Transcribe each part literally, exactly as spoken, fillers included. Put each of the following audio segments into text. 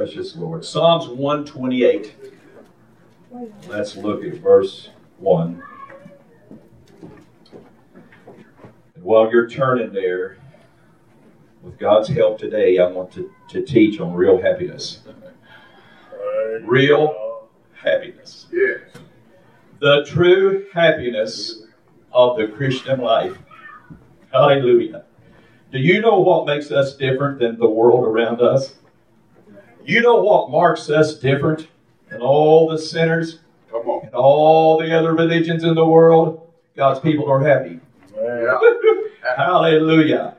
precious Lord. Psalms one twenty-eight. Let's look at verse one. And while you're turning there, with God's help today, I want to, to teach on real happiness. Real happiness. Yes. The true happiness of the Christian life. Hallelujah. Do you know what makes us different than the world around us? You know what marks us different than all the sinners Come on. and all the other religions in the world? God's people are happy. Yeah. Hallelujah.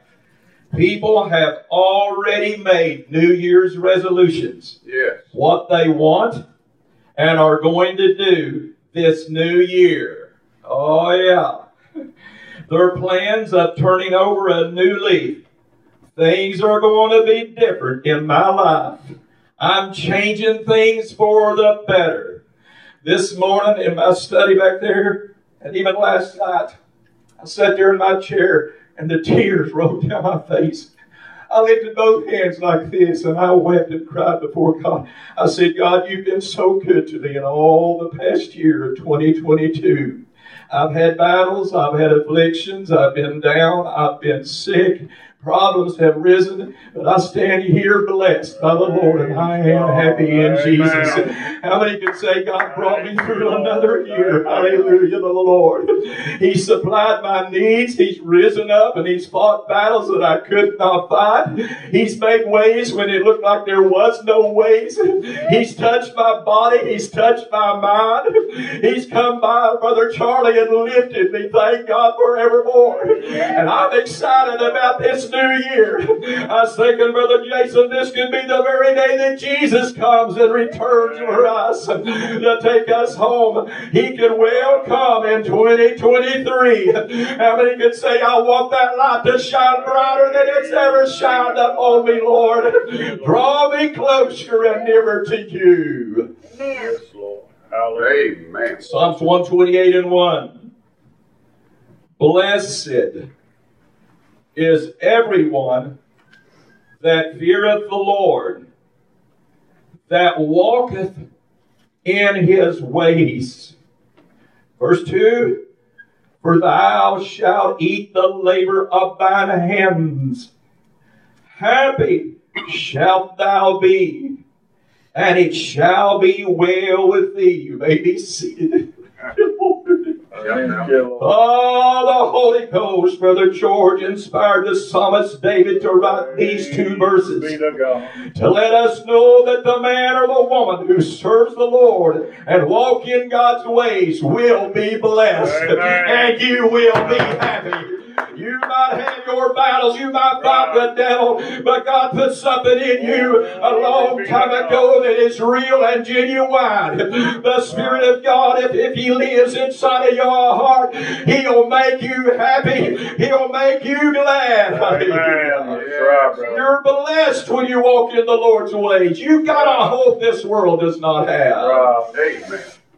People have already made New Year's resolutions. Yes. What they want and are going to do this new year. Oh, yeah. Their plans of turning over a new leaf. Things are going to be different in my life. I'm changing things for the better. This morning in my study back there, and even last night, I sat there in my chair and the tears rolled down my face. I lifted both hands like this and I wept and cried before God. I said, God, you've been so good to me in all the past year of twenty twenty-two. I've had battles, I've had afflictions, I've been down, I've been sick. Problems have risen, but I stand here blessed by the Lord, and I am happy in Jesus. How many can say, God brought me through another year? Hallelujah to the Lord. He supplied my needs. He's risen up, and He's fought battles that I could not fight. He's made ways when it looked like there was no ways. He's touched my body. He's touched my mind. He's come by, Brother Charlie, and lifted me. Thank God forevermore. And I'm excited about this new year. I was thinking, Brother Jason, this could be the very day that Jesus comes and returns for us to take us home. He could well come in twenty twenty-three. How many could say, I want that light to shine brighter than it's ever shined up on me, Lord? Draw me closer and nearer to you. Yes, Lord. Amen. Psalms one twenty-eight and one. Blessed is everyone that feareth the Lord, that walketh in His ways. Verse two, for thou shalt eat the labor of thine hands. Happy shalt thou be, and it shall be well with thee. You may be seated. Oh, the Holy Ghost, Brother George, inspired the psalmist David to write these two verses to let us know that the man or the woman who serves the Lord and walk in God's ways will be blessed. Amen. And you will be happy. You might have your battles, you might fight the devil, but God put something in you a long time ago that is real and genuine. The Spirit of God, if, if He lives inside of your heart, He'll make you happy. He'll make you glad. Amen. Right, you're blessed when you walk in the Lord's ways. You've got a hope this world does not have. Right. Amen.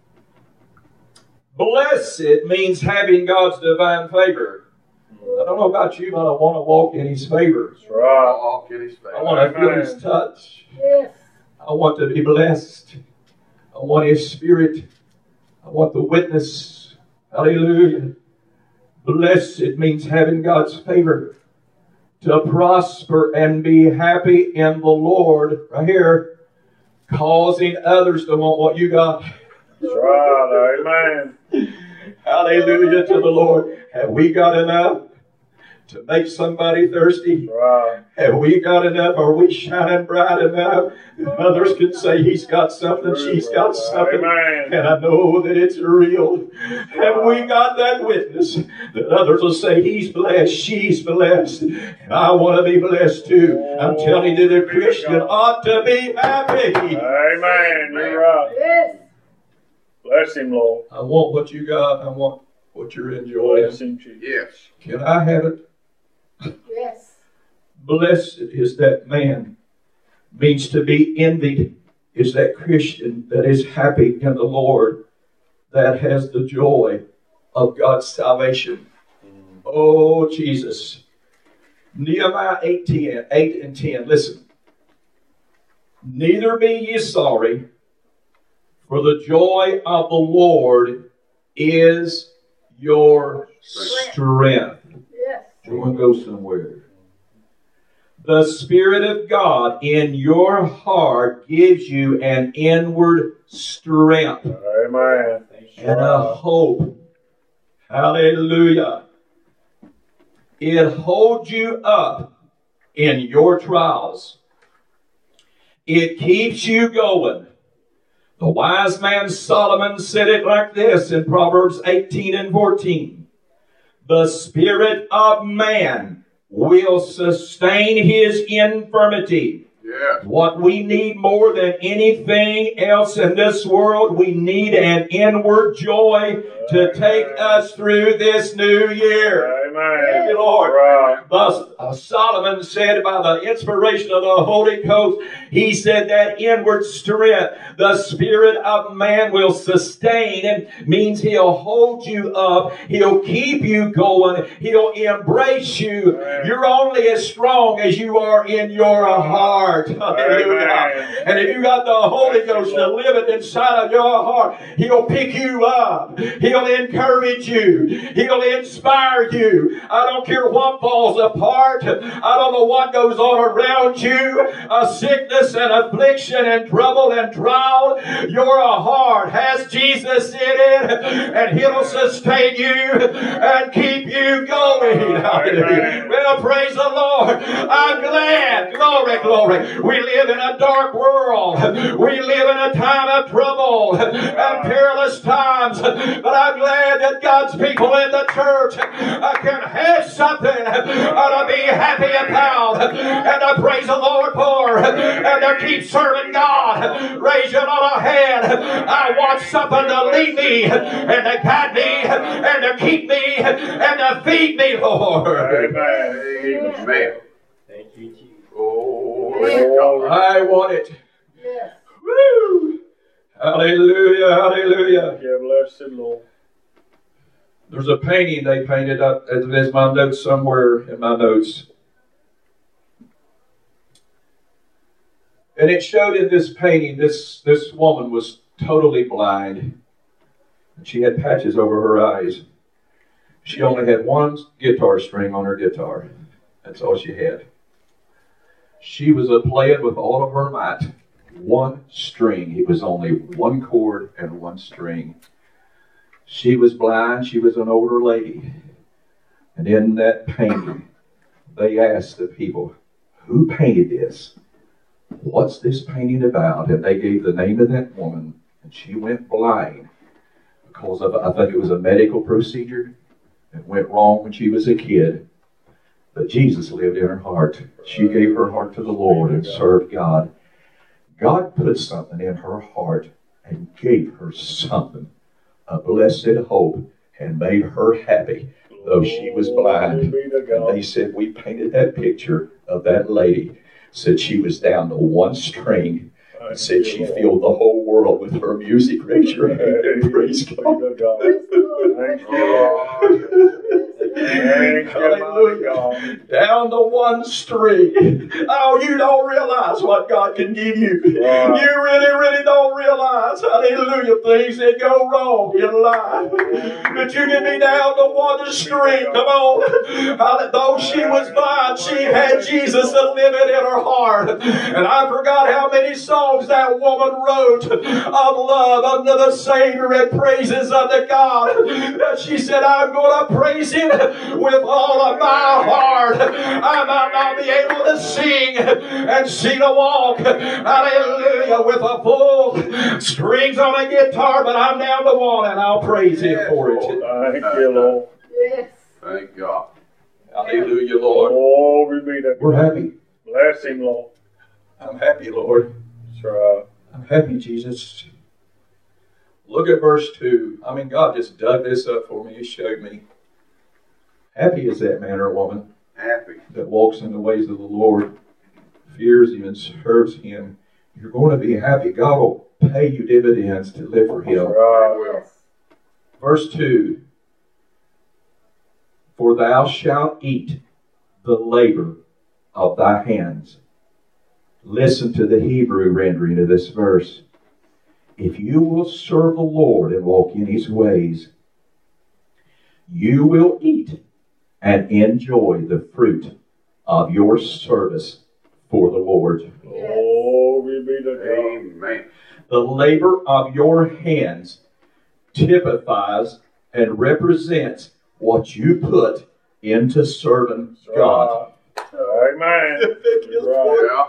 Blessed means having God's divine favor. I don't know about you, but I want to walk in His favor. That's right. Walk in His favor. I want to feel His touch. yes. I want to be blessed. I want His Spirit. I want the witness. Hallelujah. Blessed means having God's favor. To prosper and be happy in the Lord. Right here. Causing others to want what you got. That's right. Amen. Hallelujah to the Lord. Have we got enough to make somebody thirsty? Right. Have we got enough? Are we shining bright enough? Others can say he's got something, she's got something. Amen. And I know that it's real. Have we got that witness that others will say he's blessed, she's blessed, and I want to be blessed too? I'm telling you, the Christian ought to be happy. Amen. You're right. Yes. Bless Him, Lord. I want what you got. I want what you're enjoying. Bless Him, Jesus. Yes. Can I have it? Yes. Blessed is that man. Means to be envied is that Christian that is happy in the Lord, that has the joy of God's salvation. Oh, Jesus. Nehemiah eight, ten, eight and ten. Listen. Neither be ye sorry, for the joy of the Lord is your strength. Yes. We're going to go somewhere. The Spirit of God in your heart gives you an inward strength Amen. and a hope. Hallelujah. It holds you up in your trials. It keeps you going. The wise man Solomon said it like this in Proverbs eighteen and fourteen. The spirit of man will sustain his infirmity. Yeah. What we need more than anything else in this world, we need an inward joy to take us through this new year. Amen. Thank you, Lord. Right. Thus, uh, Solomon said by the inspiration of the Holy Ghost, he said that inward strength, the spirit of man will sustain. It means he'll hold you up. He'll keep you going. He'll embrace you. Amen. You're only as strong as you are in your heart. Hallelujah. Amen. And if you got the Holy Ghost to live it inside of your heart, he'll pick you up. He'll encourage you. He'll inspire you. I don't care what falls apart. I don't know what goes on around you. A sickness and affliction and trouble and trial. Your heart has Jesus in it, and he'll sustain you and keep you going. Hallelujah. Well, praise the Lord. I'm glad. Glory, glory. We live in a dark world. We live in a time of trouble and perilous times. But I'm glad that God's people in the church uh, can have something uh, to be happy about and to praise the Lord for and to keep serving God. Raise your little hand. I want something to lead me and to guide me and to keep me and to feed me, Lord. Amen. Amen. Thank you, Jesus. Oh, I want it. Yes. Woo! Hallelujah, hallelujah. yeah, blessed Lord. There's a painting they painted up, there's my notes somewhere in my notes. And it showed in this painting, this, this woman was totally blind. She had patches over her eyes. She only had one guitar string on her guitar. That's all she had. She was a playing with all of her might. One string. It was only one chord and one string. She was blind. She was an older lady. And in that painting, they asked the people, who painted this? What's this painting about? And they gave the name of that woman. And she went blind because of, I think it was a medical procedure. It went wrong when she was a kid. But Jesus lived in her heart. She gave her heart to the Lord and served God. God put something in her heart and gave her something, a blessed hope, and made her happy, though she was blind. And they said, we painted that picture of that lady, said she was down to one string, and said she filled the whole world with her music. Raise your hand and praise God. Praise the Lord. Thank you, Lord. Thank you, Hallelujah. God. Down to one string. Oh, you don't realize what God can give you. Right. You really, really don't realize, hallelujah, things that go wrong in life. But you can be down to one string. Come on. Hallelujah. Though she was blind, she had Jesus living in her heart. And I forgot how many songs that woman wrote of love unto the Savior and praises unto God. That she said, I'm going to praise Him with all of my heart. I might not be able to sing and sing a walk, hallelujah, with a full strings on a guitar, but I'm down to one and I'll praise Him for it. Thank you, Lord. Yes. Thank God. Hallelujah, Lord. Glory be to We're God. happy. Bless Him, Lord. I'm happy, Lord. That's right. I'm happy, Jesus. Look at verse two. I mean, God just dug this up for me. He showed me. Happy is that man or woman Happy. that walks in the ways of the Lord, fears Him and serves Him. You're going to be happy. God will pay you dividends to live for Him. Right. Yes. Verse two. For thou shalt eat the labor of thy hands. Listen to the Hebrew rendering of this verse. If you will serve the Lord and walk in His ways, you will eat and enjoy the fruit of your service for the Lord. Glory be to God. Amen. The labor of your hands typifies and represents what you put into serving God. Amen. Right. Yeah.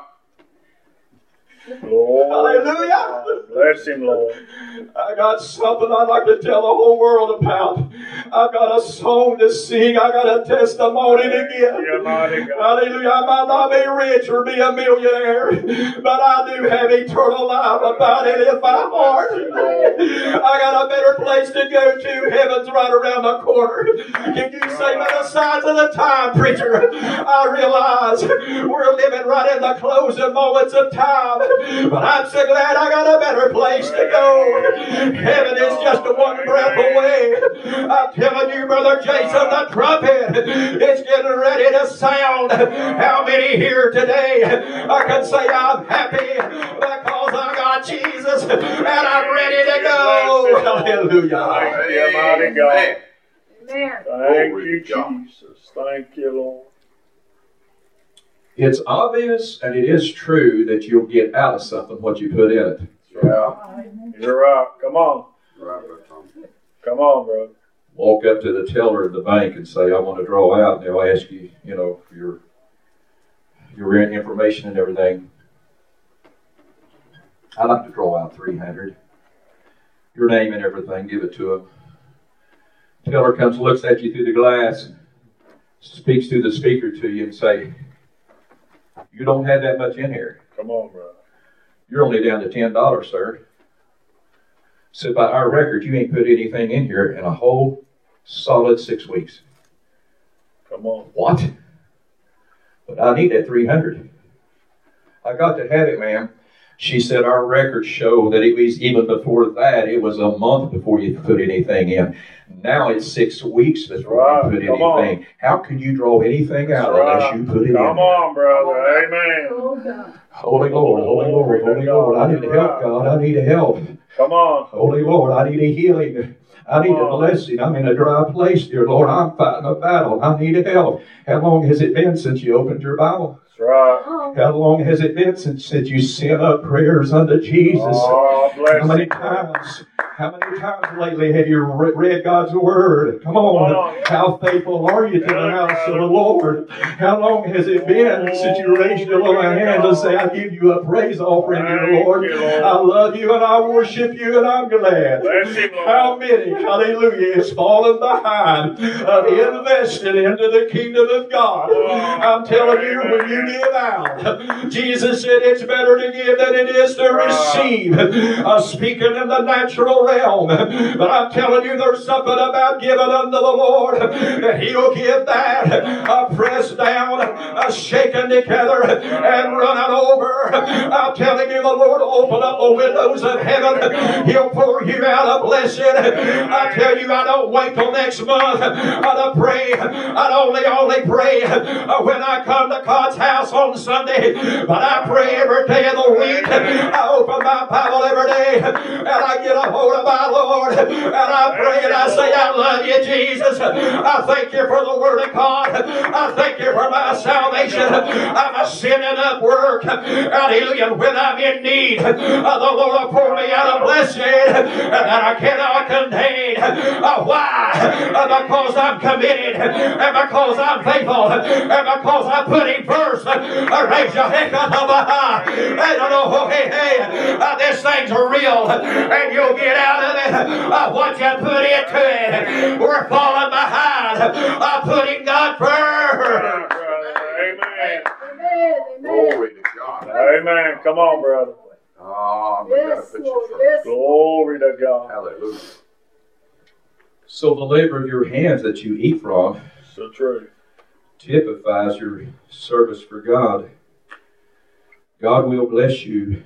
Glory. Hallelujah. Bless Him, Lord. I got something I'd like to tell the whole world about. I've got a song to sing. I got a testimony to give. Yeah, mighty God. Hallelujah. I might not be rich or be a millionaire, but I do have eternal life about it in my heart. I got a better place to go to. Heaven's right around the corner. Can you say by the signs of the time, preacher? I realize we're living right in the closing moments of time, but I'm so glad I got a better place to go. Heaven is just one breath away. I'm telling you, Brother Jason, the trumpet is getting ready to sound. How many here today I can say I'm happy because I got Jesus and I'm ready to go. Hallelujah. Thank you, mighty God. Amen. Amen. Thank Glory you, to God. Jesus. Thank you, Lord. It's obvious and it is true that you'll get out of something what you put in it. Yeah. You're right. Come on. Right, Brother Tom. Come on, brother. Walk up to the teller at the bank and say, I want to draw out, and they'll ask you, you know, your your information and everything. I'd like to draw out three hundred. Your name and everything, give it to them. Teller comes, looks at you through the glass, speaks through the speaker to you and say, you don't have that much in here. Come on, brother. You're only down to ten dollars, sir. So by our record, you ain't put anything in here in a whole solid six weeks. Come on. What? But I need that three hundred. I got to have it, ma'am. She said our records show that it was even before that, it was a month before you put anything in. Now it's six weeks before Right. you put Come anything. How can you draw anything out That's unless right. you put it Come in? on, brother. Amen. Oh, God. Holy Lord, Holy Lord, Holy Lord. I need help, God. I need help. Come on. Holy Lord, I need a healing. I need a blessing. I'm in a dry place, dear Lord. I'm fighting a battle. I need help. How long has it been since you opened your Bible? That's right. Oh, How long has it been since, since you sent up prayers unto Jesus? Oh, bless How many you. times? How many times lately have you re- read God's Word? Come on. Come on. How faithful are you to the house of the Lord? How long has it been since you raised your little hands and say, I give you a praise offering, dear Lord. Thank you, Lord. I love you and I worship you and I'm glad. Bless him, Lord. How many, hallelujah, is falling behind of investing into the kingdom of God? I'm telling you, when you give out, Jesus said it's better to give than it is to receive. Uh, speaking in the natural realm, but I'm telling you, there's something about giving unto the Lord that He'll give that a pressed down, a shaken together, and running over. I'm telling you, the Lord will open up the windows of heaven. He'll pour you out a blessing. I tell you, I don't wait till next month uh, to pray. I only only pray uh, when I come to God's house on Sunday, but I pray every day of the week. I open my Bible every day, and I get a hold of my Lord, and I pray and I say, I love you, Jesus. I thank you for the Word of God. I thank you for my salvation. I'm a sinning up work. Hallelujah. When I'm in need, uh, the Lord will pour me out a blessing that I cannot contain. Uh, why? Uh, because I'm committed, and because I'm faithful, and because I put Him first. Uh, raise your head up high. I don't know, hey, hey, uh, this thing's real, and you'll get out of it uh, what you put into it. We're falling behind uh, putting God first. Amen. amen. Amen. Glory to God. Amen. Come on, brother. Oh, we got to Yes, put Lord. you Yes. first. Glory to God. Hallelujah. So the labor of your hands that you eat from So true. typifies your service for God. God will bless you,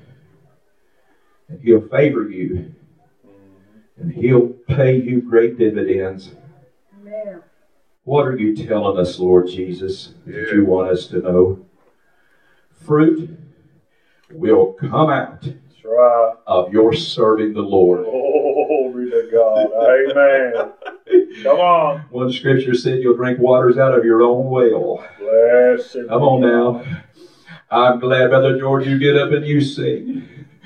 and He'll favor you, and He'll pay you great dividends. Amen. What are you telling us, Lord Jesus, that Yeah. you want us to know? Fruit will come out That's right. of your serving the Lord. Glory to God. Amen. Come on. One scripture said you'll drink waters out of your own well. Bless him. Come on now. I'm glad, Brother George, you get up and you sing.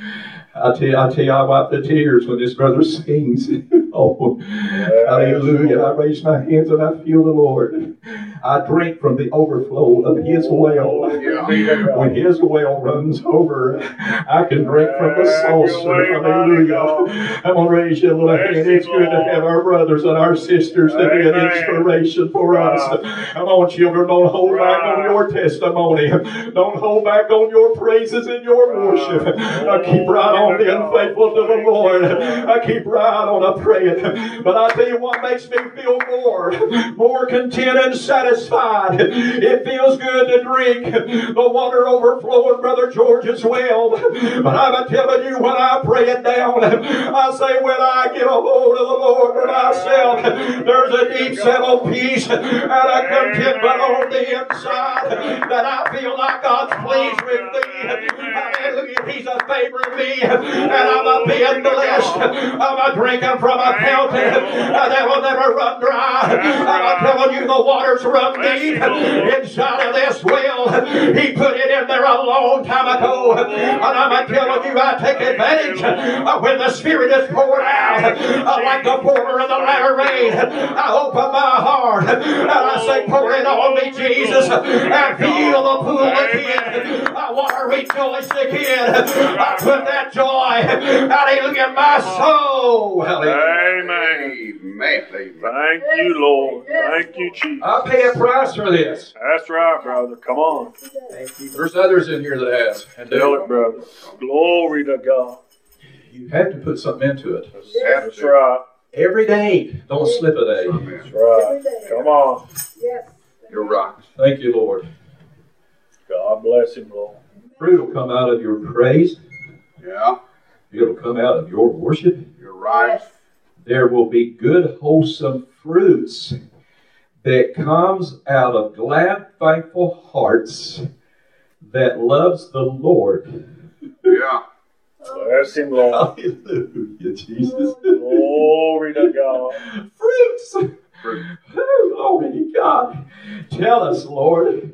I tell you, I tell you, I wipe the tears when this brother sings. Oh, hallelujah. I raise my hands and I feel the Lord. I drink from the overflow of His well. Yeah. When His well runs over, I can drink from the saucer. Hallelujah. I'm going to raise you a little hand. It's good to have our brothers and our sisters to be an inspiration for us. Come on, children, don't hold back on your testimony. Don't hold back on your praises and your worship. I keep right on being faithful to the Lord. I keep right on a praying. But I tell you what makes me feel more, more content and satisfied. It feels good to drink the water overflowing Brother George's well. But I'm telling you, when I pray it down, I say when I get a hold of the Lord for myself, there's a deep settled peace and a contentment on the inside that I feel like God's pleased with me. Hallelujah. He's a favoring me, and I'm a being blessed. I'm a drinking from a fountain that will never run dry. I'm telling you, the waters run deep inside of this well. He put it in there a long time ago, and I'm telling you, I take advantage of when the Spirit is poured out, like the former and the latter rain. I open my heart and I say, pour it on me, Jesus, and feel the pool again. I want to rejoice again. I put that joy, hallelujah, in my soul. Hallelujah. Amen. Amen. Amen. Thank you, Lord. Thank you, Jesus. I pay a price for this. That's right, brother. Come on. Thank you. There's others in here that have. And Tell it, brother. Glory to God. you have to put something into it. That's right. Every day. Don't slip a day. Amen. That's right. Come on. Yes. You're right. Thank you, Lord. God bless him, Lord. Fruit will come out of your praise. Yeah. It'll come out of your worship. You're right. Yes. There will be good, wholesome fruits that comes out of glad, thankful hearts that loves the Lord. Yeah. Bless him, Lord. Hallelujah, Jesus. Glory to God. Fruits. Fruit. Oh, glory to God. Tell us, Lord.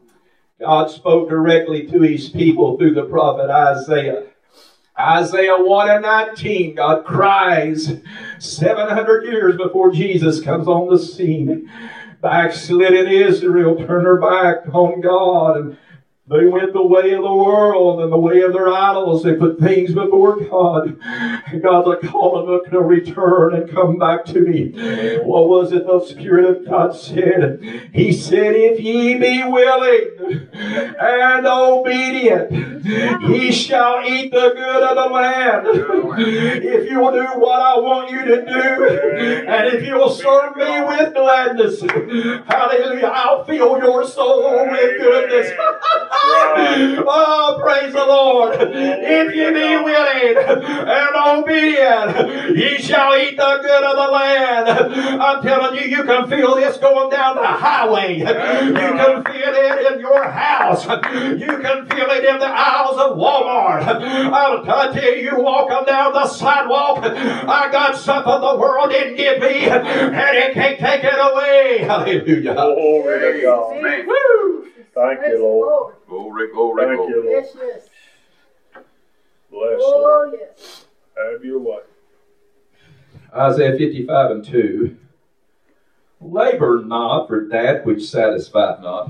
God spoke directly to His people through the prophet Isaiah. Isaiah one and nineteen, God cries seven hundred years before Jesus comes on the scene. Backslidden Israel turned their back on God, and they went the way of the world and the way of their idols. They put things before God. And God's like calling them to return and come back to me. What was it the Spirit of God said? He said, if ye be willing and obedient, ye shall eat the good of the land. If you will do what I want you to do, and if you will serve me with gladness, hallelujah, I'll fill your soul with goodness. Oh, praise the Lord. If ye be willing and obedient, ye shall eat the good of the land. I'm telling you, you can feel this going down the highway. You can feel it in your house. You can feel it in the aisles of Walmart. I'll tell you, you walking down the sidewalk, I got something the world didn't give me, and it can't take it away. Hallelujah. Glory to God. Amen. Woo! Thank Praise you, the Lord. Lord. Glory, glory, Thank glory. you, Lord. Yes, yes. Bless you. Oh, yes. Have your way. Isaiah fifty-five and two. Labor not for that which satisfieth not.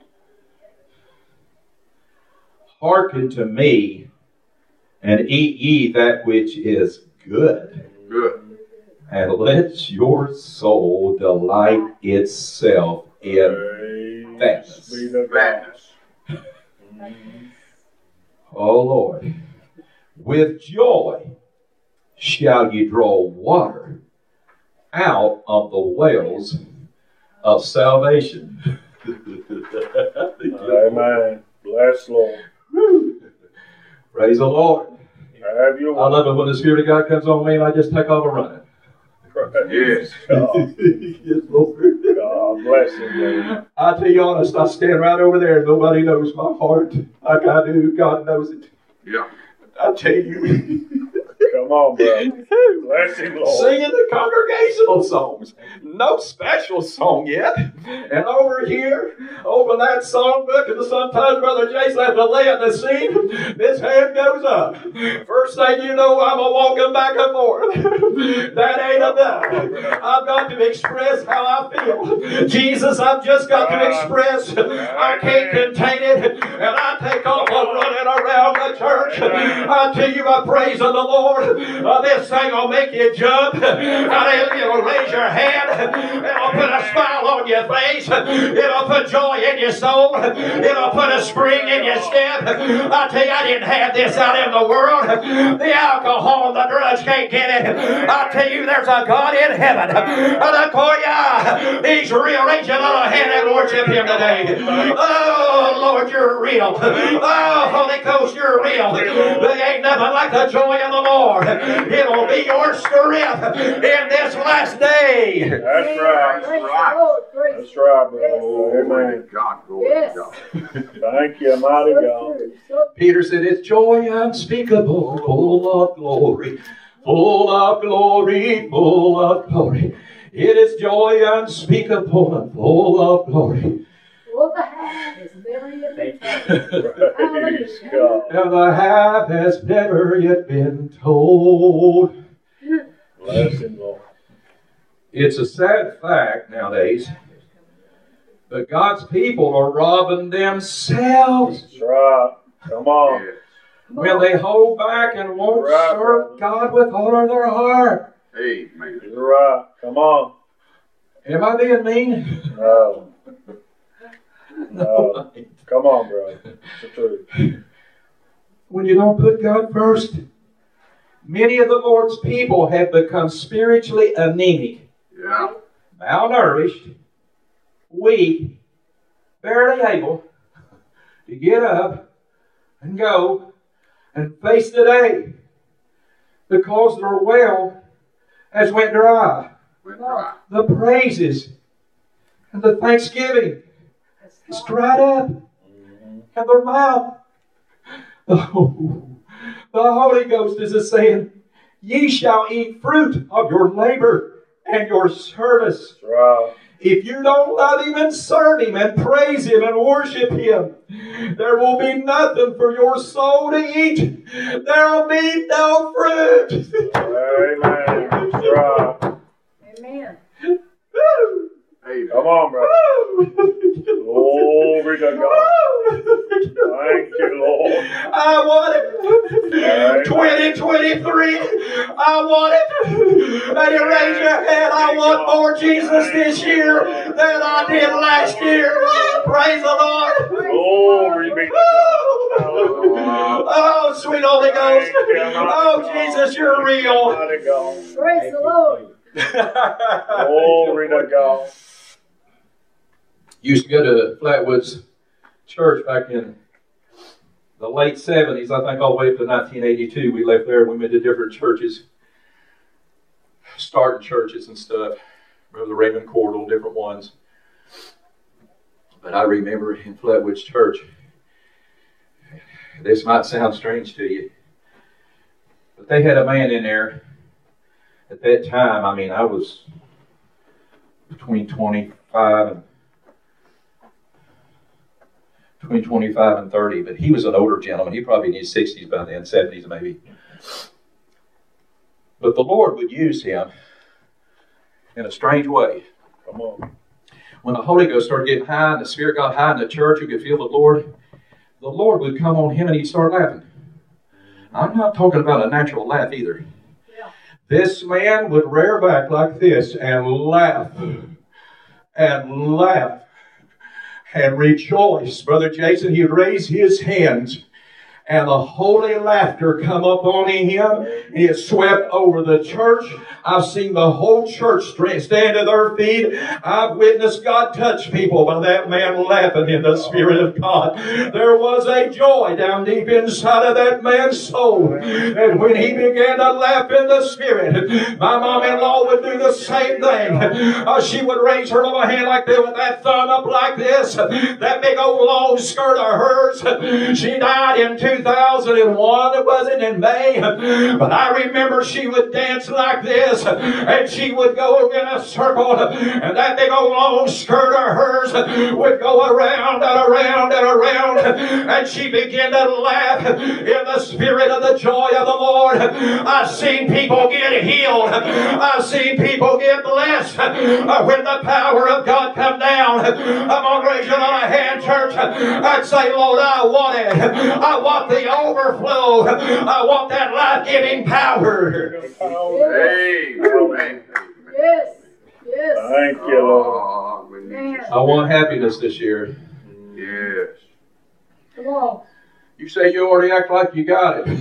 Hearken to me, and eat ye that which is good, Good. and let your soul delight itself in Praise be to God. Madness. O Lord. With joy shall ye draw water out of the wells of salvation. Amen. Bless Lord. Woo. Praise the Lord. Have your I way. love it when the Spirit of God comes on me and I just take off and running. Praise Yes. God. Yes, Lord. God bless him, Lord. I tell you honest, I stand right over there and nobody knows my heart like I do. God knows it. Yeah. I tell you. Come on, brother. Bless him, Lord. Singing the congregational songs. No special song yet. And over here, over that songbook, and sometimes Brother Jason has to lay at the scene, this hand goes up. First thing you know, I'm a walking back and forth. That ain't enough. I've got to express how I feel. Jesus, I've just got to express. I can't contain it. And I take off running around the church. I tell you, I praise the Lord. Uh, this thing will make you jump. Uh, it'll raise your hand. It'll put a smile on your face. It'll put joy in your soul. It'll put a spring in your step. I tell you, I didn't have this out in the world. The alcohol and the drugs can't get it. I tell you, there's a God in heaven. He's rearranging on a hand and worship Him today. Oh, Lord, you're real. Oh, Holy Ghost, you're real. There ain't nothing like the joy of the Lord. It'll be your strength in this last day. That's right. That's right. That's right, brother. Amen. God, glory Yes. to God. Thank you, mighty God. Peter said, it's joy unspeakable, full of glory, full of glory, full of glory. It is joy unspeakable and full of glory. Well, the half is never yet been Praise God. And the half has never yet been told. Bless him, Lord. It's a sad fact nowadays, but God's people are robbing themselves That's right. Come on. Yes. when they hold back and won't Right, serve God with all of their heart. Amen. You're right. Come on. Am I being mean? No. No. Come on, brother. It's the truth. When you don't put God first, many of the Lord's people have become spiritually anemic, Yeah. malnourished, weak, barely able to get up and go and face the day because their well has went dry. Went dry. The praises and the thanksgiving is dried up, and their mouth. Oh, the Holy Ghost is saying, ye shall eat fruit of your labor and your service. That's right. If you don't love Him and serve Him and praise Him and worship Him, there will be nothing for your soul to eat. There will be no fruit. Amen. That's right. Amen. Amen. Come on, brother. Glory to God. Thank you, Lord. I want it. twenty twenty-three. I want it. And you raise your hand. I want more Jesus this year than I did last year. Praise the Lord. Glory be to God. Hallelujah. Oh, sweet Holy Ghost. Oh, Jesus, you're real. Mighty God. Praise the Lord. Glory to God. Used to go to Flatwoods Church back in the late seventies, I think all the way up to nineteen eighty-two. We left there and we went to different churches, starting churches and stuff. Brother Raymond Cordell, different ones. But I remember in Flatwoods Church, this might sound strange to you, but they had a man in there at that time. I mean, I was between twenty-five and between twenty-five and thirty, but he was an older gentleman. He probably in his sixties by then, seventies maybe. But the Lord would use him in a strange way. Come on. When the Holy Ghost started getting high and the Spirit got high in the church, you could feel the Lord. The Lord would come on him and he'd start laughing. I'm not talking about a natural laugh either. Yeah. This man would rear back like this and laugh and laugh and rejoice. Brother Jason, he'd raise his hands and the holy laughter come up on him, and it swept over the church. I've seen the whole church stand to their feet. I've witnessed God touch people by that man laughing in the Spirit of God. There was a joy down deep inside of that man's soul. And when he began to laugh in the Spirit, my mom-in-law would do the same thing. Uh, she would raise her little hand like this with that thumb up like this. That big old long skirt of hers. She died in two two thousand one, was it, in May? But I remember she would dance like this, and she would go in a circle, and that big old long skirt of hers would go around and around and around, and she began to laugh in the spirit of the joy of the Lord. I've seen people get healed. I've seen people get blessed when the power of God come down. I'm going to raise your little hand, church, and say, Lord, I want it. I want the overflow. I want that life-giving power. Amen. Yes. Yes. Thank you, Lord. Oh, we need Man. I want happiness this year. you. Yes. Come on. You say you already act like you got it.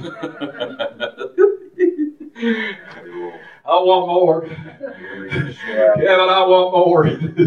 I want more. Kevin, I want more.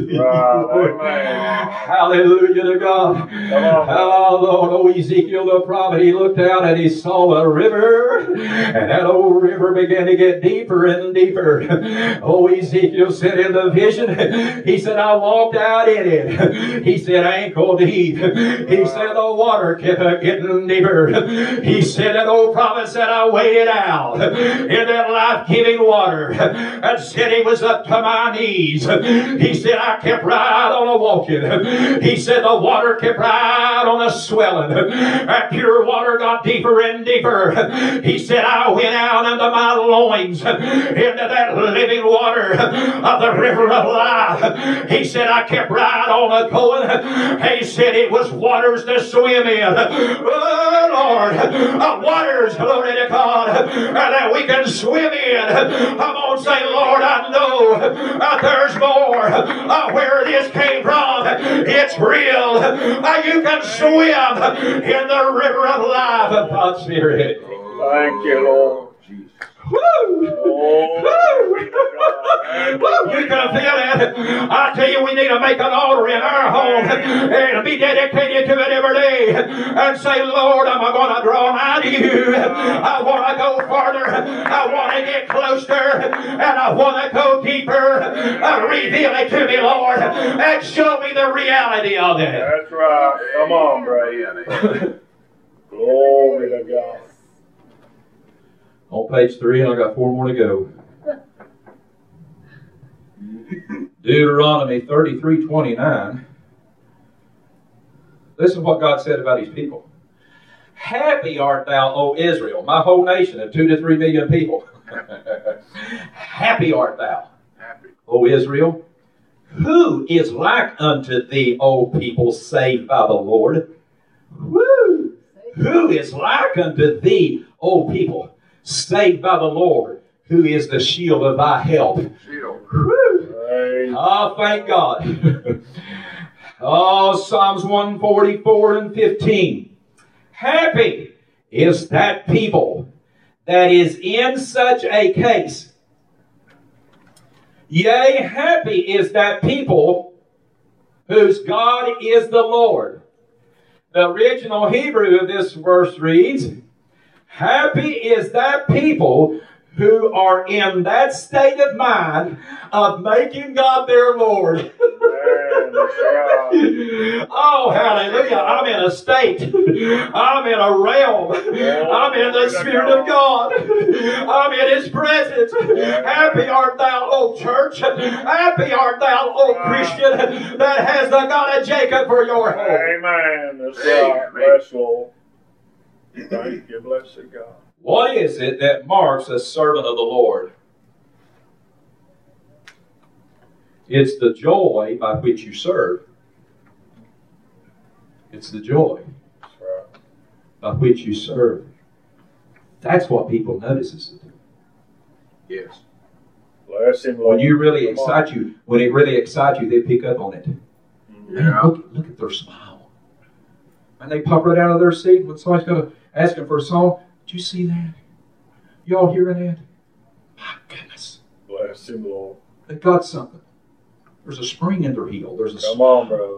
Amen. Hallelujah to God. Oh, Lord, oh, Ezekiel the prophet, he looked out and he saw a river, and that old river began to get deeper and deeper. Oh, Ezekiel said in the vision, he said, I walked out in it. He said, ankle deep. He said, the water kept getting deeper. He said, that old prophet said, I waded out in that life-giving water and said he was up to my knees. He said, I kept right on a walking. He said, the water kept right on a swelling. That pure water got deeper and deeper. He said, I went out into my loins into that living water of the river of life. He said, I kept right on a going. He said, it was waters to swim in. Oh, Lord, uh, waters, glory to God, and that we can swim in. I'm going to say, Lord, I know uh, there's more uh, where this came from. It's real. Uh, you can swim in the river of life of God's Spirit. Thank you, Lord. Jesus. Woo! Oh, Woo! You can feel it. I tell you, we need to make an altar in our home and be dedicated to it every day and say, Lord, I'm going to draw nigh to you. I want to go farther. I want to get closer. And I want to go deeper. Uh, reveal it to me, Lord, and show me the reality of it. that's right. Come on, brother. Amen. Glory to God. On page three, and I got four more to go. Deuteronomy thirty-three twenty-nine. Listen to what God said about his people. Happy art thou, O Israel, my whole nation of two to three million people. Happy art thou, Happy. O Israel. Who is like unto thee, O people saved by the Lord? Woo! Who is like unto thee, O people saved by the Lord, who is the shield of thy help? Shield. Woo! Praise Oh, thank God. Oh, Psalms one forty-four and fifteen. Happy is that people that is in such a case. Yea, happy is that people whose God is the Lord. The original Hebrew of this verse reads, happy is that people who are in that state of mind of making God their Lord. Man, that's right. Oh, hallelujah. I'm in a state. I'm in a realm. I'm in the Spirit of God. I'm in His presence. Happy art thou, O church. Happy art thou, O Christian, that has the God of Jacob for your home. Amen. That's right. Bless you, Lord. Thank you, blessed God. What is it that marks a servant of the Lord? It's the joy by which you serve. It's the joy That's right. by which you serve. That's what people notices. Yes. Bless him, Lord. When you really Come on. excite you, when it really excites you, they pick up on it. Man, Yeah. look, look at their smile. And they pop right out of their seat when somebody's going to ask them for a song. Did you see that? Y'all hearing that? My goodness. Bless him, Lord. They got something. There's a spring in their heel. There's a Come on, brother.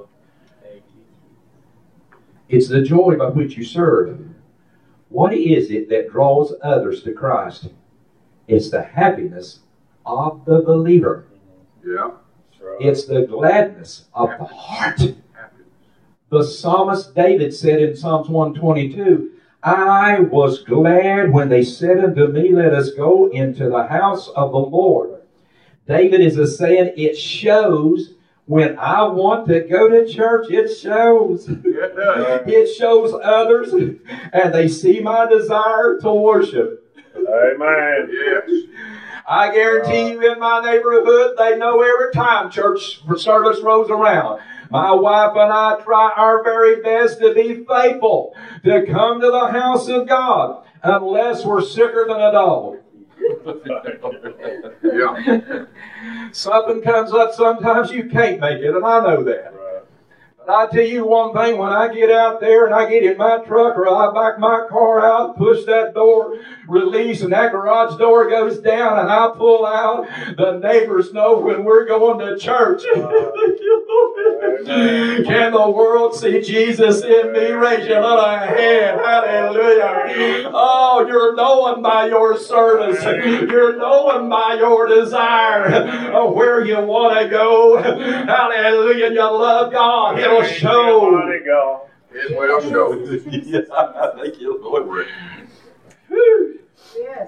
It's the joy by which you serve. What is it that draws others to Christ? It's the happiness of the believer. Yeah. That's right. It's the gladness of the heart. Happy. The psalmist David said in Psalms one twenty-two, I was glad when they said unto me, let us go into the house of the Lord. David is a saying, it shows when I want to go to church, it shows. It does. It shows others, and they see my desire to worship. Amen. Yes. I guarantee you in my neighborhood, they know every time church service rolls around. My wife and I try our very best to be faithful, to come to the house of God, unless we're sicker than a dog. Yeah. Something comes up sometimes you can't make it, and I know that. Right. But I tell you one thing, when I get out there and I get in my truck or I back my car out, push that door, release, and that garage door goes down and I pull out, the neighbors know when we're going to church. Can the world see Jesus in me? Raise your little hand. Hallelujah. Oh, you're known by your service. You're known by your desire of where you want to go. Hallelujah. You love God. It'll show. Mighty God. It will show. Yeah, thank you, Lord. Yes.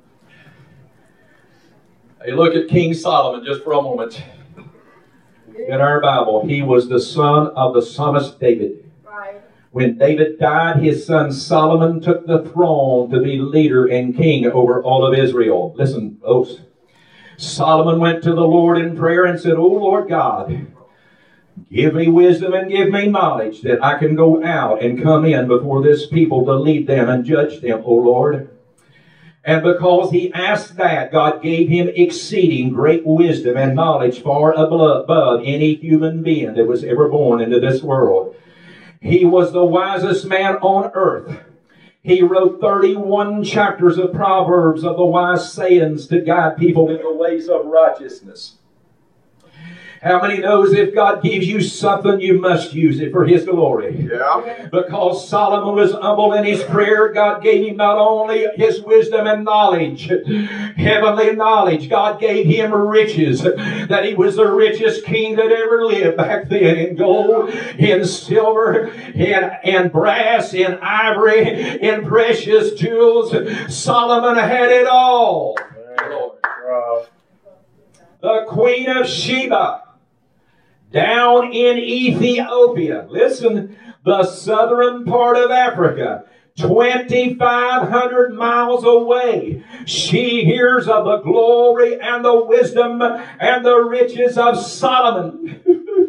Hey, look at King Solomon just for a moment. In our Bible, he was the son of the psalmist David. Right. When David died, his son Solomon took the throne to be leader and king over all of Israel. Listen, folks. Solomon went to the Lord in prayer and said, "O Lord God, give me wisdom and give me knowledge that I can go out and come in before this people to lead them and judge them, O Lord." And because he asked that, God gave him exceeding great wisdom and knowledge far above any human being that was ever born into this world. He was the wisest man on earth. He wrote thirty-one chapters of Proverbs of the wise sayings to guide people in the ways of righteousness. How many knows if God gives you something, you must use it for His glory? Yeah. Because Solomon was humble in his prayer, God gave him not only his wisdom and knowledge, heavenly knowledge, God gave him riches, that he was the richest king that ever lived back then, in gold, in silver, in, in brass, in ivory, in precious jewels. Solomon had it all. Right. The Queen of Sheba, down in Ethiopia, listen, the southern part of Africa, twenty-five hundred miles away, she hears of the glory and the wisdom and the riches of Solomon.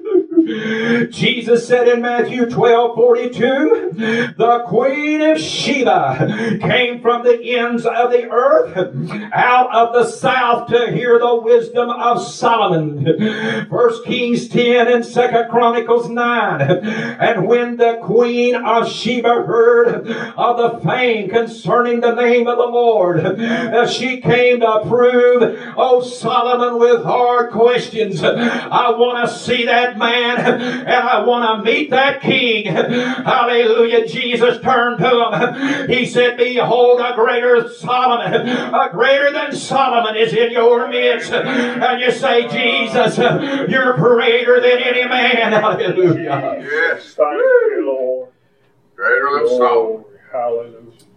Jesus said in Matthew twelve forty-two, the Queen of Sheba came from the ends of the earth out of the south to hear the wisdom of Solomon. First Kings ten and Second Chronicles nine. And when the Queen of Sheba heard of the fame concerning the name of the Lord, that she came to prove, oh, Solomon with hard questions. I want to see that man, and I want to meet that king. Hallelujah. Jesus turned to him. He said, behold, a greater Solomon, a greater than Solomon is in your midst. And you say, Jesus, you're greater than any man. Hallelujah. Yes. Thank you, Lord. Greater than Solomon. Hallelujah.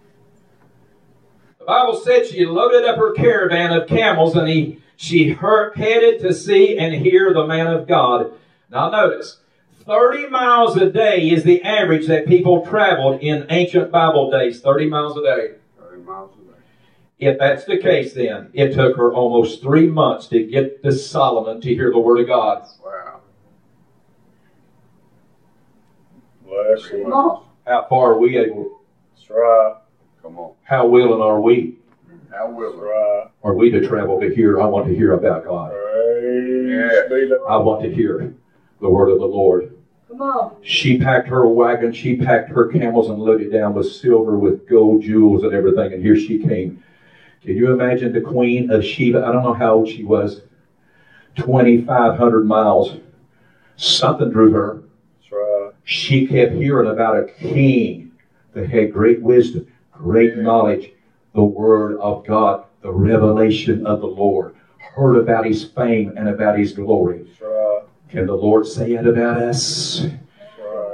The Bible said she loaded up her caravan of camels, and he she her, headed to see and hear the man of God. Now notice, thirty miles a day is the average that people traveled in ancient Bible days. thirty miles a day. thirty miles a day. If that's the case, then it took her almost three months to get to Solomon to hear the Word of God. Wow. Bless Three you. Come on. How far are we able? That's right. Come on. How willing are we? How That's will it? right. Are we to travel to hear? I want to hear about God. Praise Yes. be the I want to hear the Word of the Lord. Come on. She packed her wagon, she packed her camels and loaded down with silver, with gold jewels and everything. And here she came. Can you imagine the Queen of Sheba? I don't know how old she was. twenty-five hundred miles. Something drew her. That's right. She kept hearing about a king that had great wisdom, great knowledge, the Word of God, the revelation of the Lord. Heard about His fame and about His glory. That's right. Can the Lord say it about us? That's right.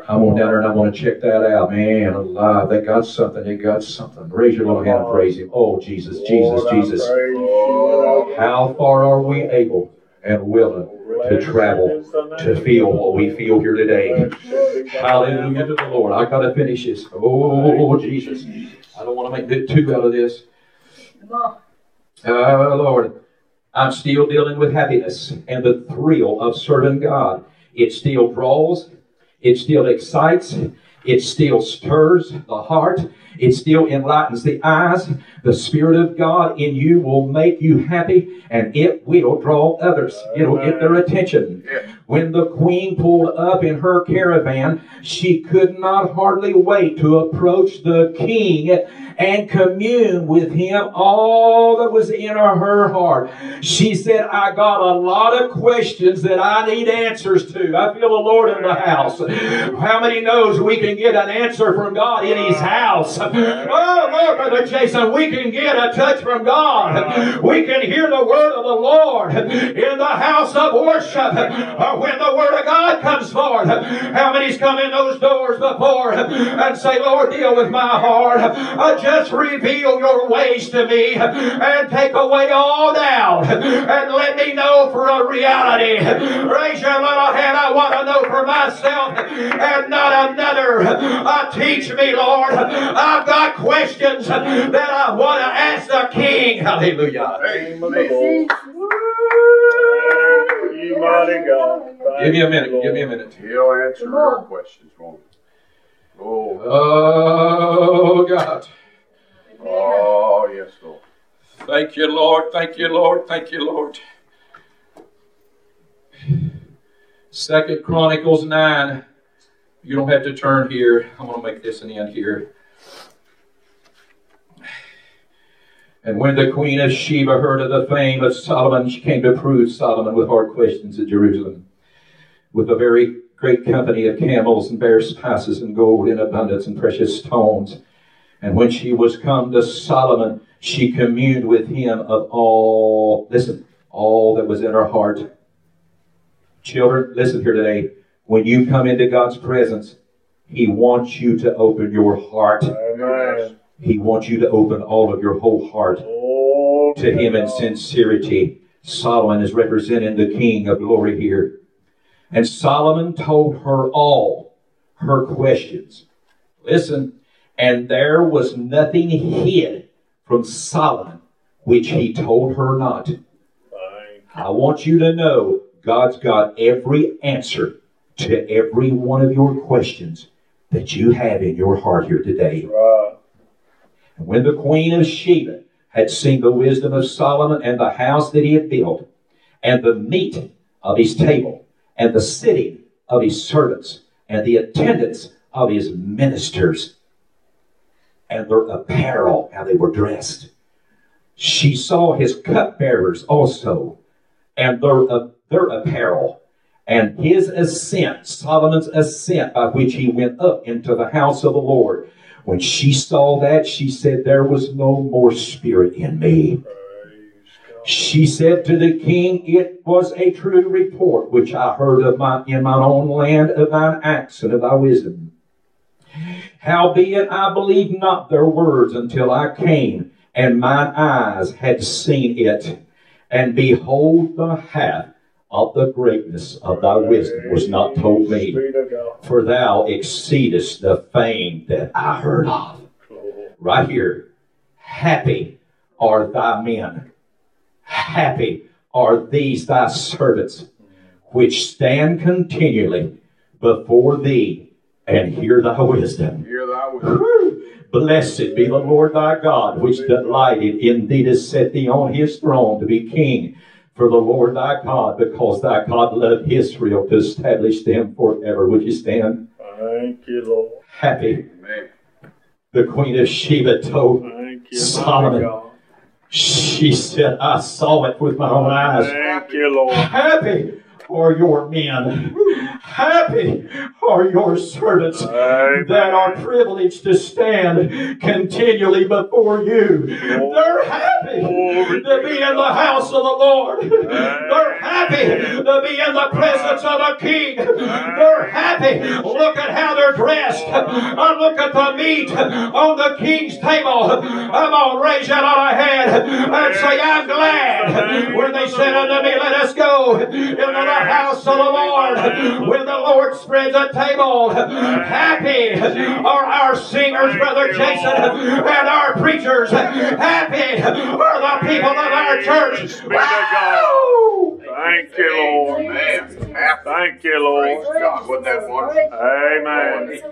I'm going down there and I want to check that out. Man, alive. They got something. They got something. Raise your little hand and praise Him. Oh, Jesus, Jesus, Lord, I Jesus. praise you. How far are we able and willing to travel to feel what we feel here today? Hallelujah to the Lord. I got to finish this. Oh, Jesus. I don't want to make bit two out of this. Come on. Oh, Lord. I'm still dealing with happiness and the thrill of serving God. It still draws. It still excites. It still stirs the heart. It still enlightens the eyes. The Spirit of God in you will make you happy, and it will draw others. It'll get their attention. When the Queen pulled up in her caravan, she could not hardly wait to approach the King and commune with Him all that was in her heart. She said, I got a lot of questions that I need answers to. I feel the Lord in the house. How many knows we can get an answer from God in His house? Oh, Lord, Brother Jason, we can get a touch from God. We can hear the word of the Lord in the house of worship. Or when the word of God comes forth. How many's come in those doors before and say, Lord, deal with my heart. Uh, just reveal your ways to me and take away all doubt and let me know for a reality. Raise your little hand. I want to know for myself and not another. Uh, teach me, Lord. I've got questions that I want to ask the King. Hallelujah. Name of the Lord. Thank you, mighty God. Thank Give me a you, minute. Lord. Give me a minute. He'll answer your questions, won't he? Oh, Oh, God. oh, yes, Lord. Thank you, Lord. Thank you, Lord. Thank you, Lord. Second Chronicles nine. You don't have to turn here. I'm going to make this an end here. And when the Queen of Sheba heard of the fame of Solomon, she came to prove Solomon with hard questions at Jerusalem, with a very great company of camels and bear spices and gold in abundance and precious stones. And when she was come to Solomon, she communed with him of all, listen, all that was in her heart. Children, listen here today. When you come into God's presence, He wants you to open your heart. Amen. He wants you to open all of your whole heart Oh, to Him in sincerity. Solomon is representing the King of glory here. And Solomon told her all her questions. Listen, and there was nothing hid from Solomon which he told her not. Thank I want you to know God's got every answer to every one of your questions that you have in your heart here today. you. Right. And when the Queen of Sheba had seen the wisdom of Solomon and the house that he had built, and the meat of his table, and the sitting of his servants, and the attendance of his ministers, and their apparel, how they were dressed, she saw his cupbearers also, and their, uh, their apparel, and his ascent, Solomon's ascent, by which he went up into the house of the Lord. When she saw that, she said, there was no more spirit in me. Praise God. She said to the king, it was a true report which I heard of my in mine own land of thine acts and of thy wisdom. Howbeit I believed not their words until I came, and mine eyes had seen it. And behold, the half of the greatness of thy wisdom was not told me. Speed of God. For thou exceedest the fame that I heard of. Lord. Right here. Happy are thy men. Happy are these thy servants, which stand continually before thee and hear thy wisdom. Hear thy wisdom. Whew. Blessed be the Lord thy God, which delighted in thee to set thee on his throne to be king for the Lord thy God, because thy God loved Israel to establish them forever. Would you stand? Thank you, Lord. Happy. Amen. The Queen of Sheba told Thank you, Solomon. mighty God. She said, I saw it with my own eyes. Thank you, Lord. Happy are your men. Happy are your servants Amen. that are privileged to stand continually before you. They're happy to be in the house of the Lord. They're happy to be in the presence of the King. They're happy. Look at how they're dressed. I look at the meat on the King's table. I'm on, raise that on a hand and say, I'm glad when they said unto me, let us go into the house of the Lord. When the Lord spreads a table, happy are our singers, Brother Jason, and our preachers. Happy are the people of our church. Wow! Thank you, Lord. Man, Thank you, Lord. praise God. Wasn't that wonderful? Amen.